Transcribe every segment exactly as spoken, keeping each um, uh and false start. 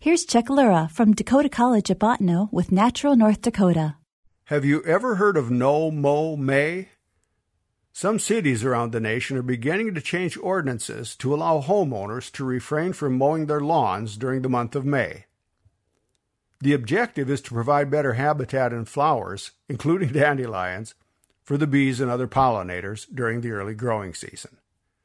Here's Chuck Lura from Dakota College at Bottineau with Natural North Dakota. Have you ever heard of No Mow May? Some cities around the nation are beginning to change ordinances to allow homeowners to refrain from mowing their lawns during the month of May. The objective is to provide better habitat and flowers, including dandelions, for the bees and other pollinators during the early growing season.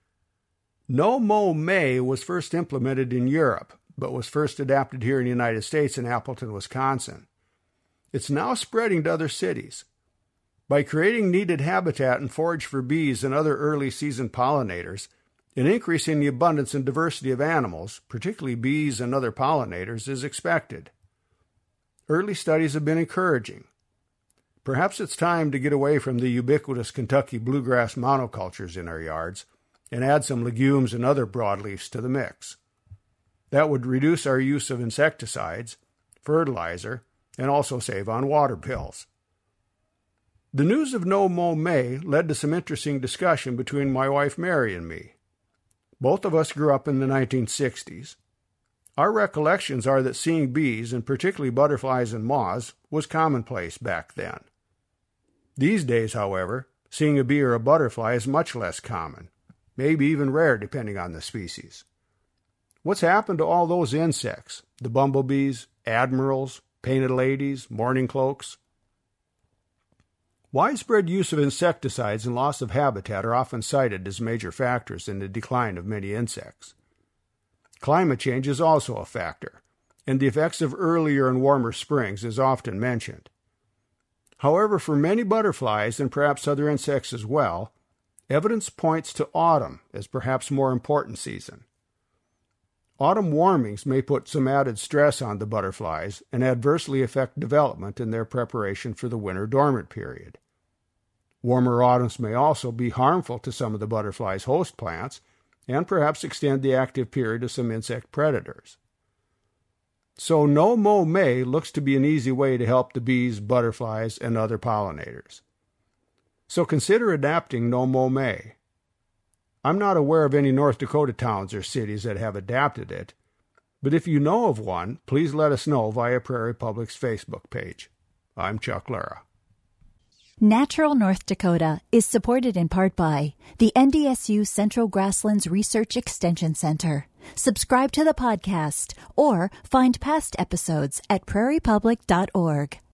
No Mow May was first implemented in Europe, but was first adapted here in the United States in Appleton, Wisconsin. It's now spreading to other cities. By creating needed habitat and forage for bees and other early season pollinators, and increasing the abundance and diversity of animals, particularly bees and other pollinators, is expected. Early studies have been encouraging. Perhaps it's time to get away from the ubiquitous Kentucky bluegrass monocultures in our yards and add some legumes and other broadleafs to the mix. That would reduce our use of insecticides, fertilizer, and also save on water bills. The news of No Mow May led to some interesting discussion between my wife Mary and me. Both of us grew up in the nineteen sixties. Our recollections are that seeing bees, and particularly butterflies and moths, was commonplace back then. These days, however, seeing a bee or a butterfly is much less common, maybe even rare depending on the species. What's happened to all those insects, the bumblebees, admirals, painted ladies, mourning cloaks? Widespread use of insecticides and loss of habitat are often cited as major factors in the decline of many insects. Climate change is also a factor, and the effects of earlier and warmer springs is often mentioned. However, for many butterflies, and perhaps other insects as well, evidence points to autumn as perhaps more important season. Autumn warmings may put some added stress on the butterflies and adversely affect development in their preparation for the winter dormant period. Warmer autumns may also be harmful to some of the butterflies' host plants and perhaps extend the active period of some insect predators. So No Mow May looks to be an easy way to help the bees, butterflies, and other pollinators. So consider adapting No Mow May. I'm not aware of any North Dakota towns or cities that have adapted it, but if you know of one, please let us know via Prairie Public's Facebook page. I'm Chuck Lura. Natural North Dakota is supported in part by the N D S U Central Grasslands Research Extension Center. Subscribe to the podcast or find past episodes at prairie public dot org.